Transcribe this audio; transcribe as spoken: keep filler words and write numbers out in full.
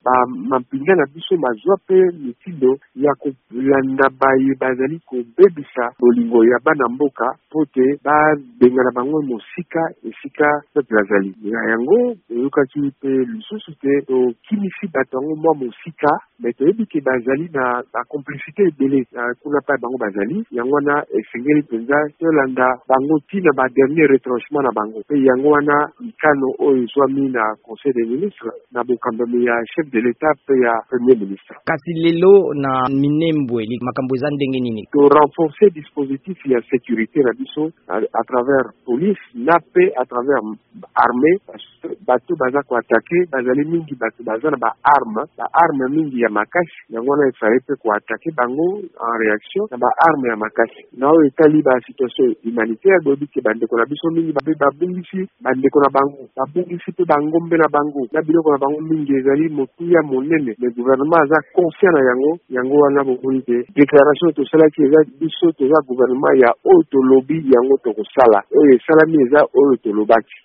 mampinga na biso mazwa pe mitindo ya kolanda baye bazali kobebisa bolingo ya bana mboka po te babengana bango mosika esika peuple azali. Yango oyokaki mpe lisusu te tokimisi bato yango mwa mosika me toyebi ke bazali na bacomplicité ebele kuna pa bango bazali. Yango wana esengeli mpenza tolanda bango ntina badernier retranchement na bango mpe yango wana mikano oyo ezwami na conseil des ministres na bokambami ya chef de l'État pe ya premier ministre. Kasi lelo na Minembwe makambo eza ndenge nini? To renforcer dispositif ya sécurité na biso à, à travers police na pe à travers armée bato baza ko attaquer bazali mingi bato baza na ba arme ba arme mingi ya makasi yango na efare pe ko attaquer bango en réaction na ba arme ya makasi na o etali ba situation humanitaire bobi ke bandeko na biso mingi babe babungisi bandeko na bango babungisi pe bango mbe na bango na biloko na bango mingi ezali motuya monene le gouvernement aza conscient na yango yango wana bokoni te déclaration to sala ki eza biso toza gouvernement ya oyo tolobi yango tokosala oyo esalami eza oyo tolobaki.